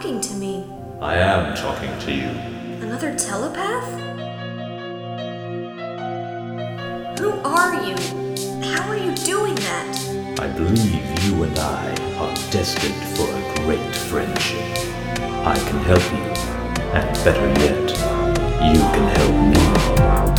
talking to me? I am talking to you. Another telepath? Who are you? How are you doing that? I believe you and I are destined for a great friendship. I can help you, and better yet, you can help me.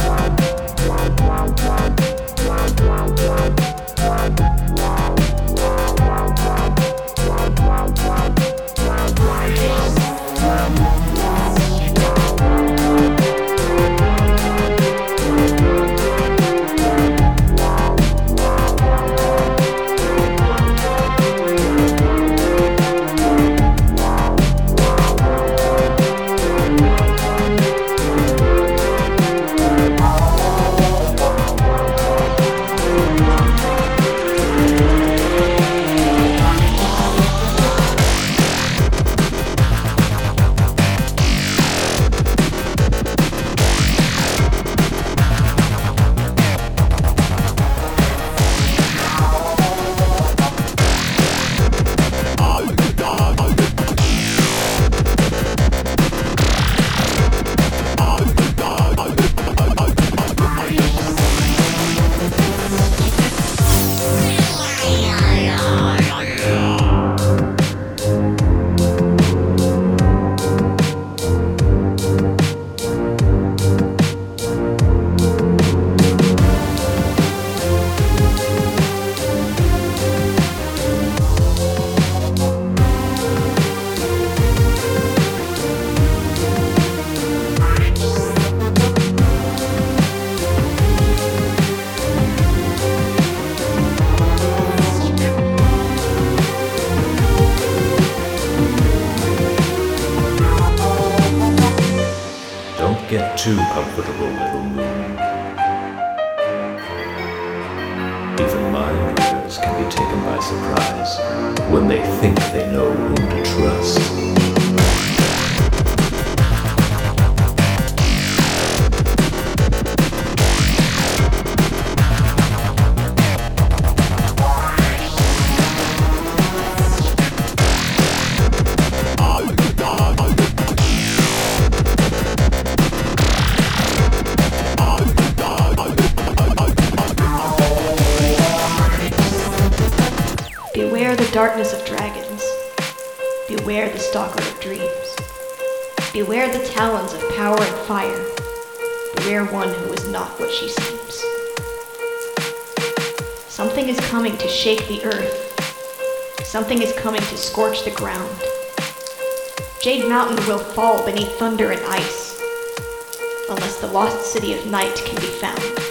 Don't get too comfortable, little moon. Even mind readers can be taken by surprise when they think they know whom to trust. Beware the darkness of dragons. Beware the stalker of dreams. Beware the talons of power and fire. Beware one who is not what she seems. Something is coming to shake the earth. Something is coming to scorch the ground. Jade Mountain will fall beneath thunder and ice, unless the lost city of night can be found.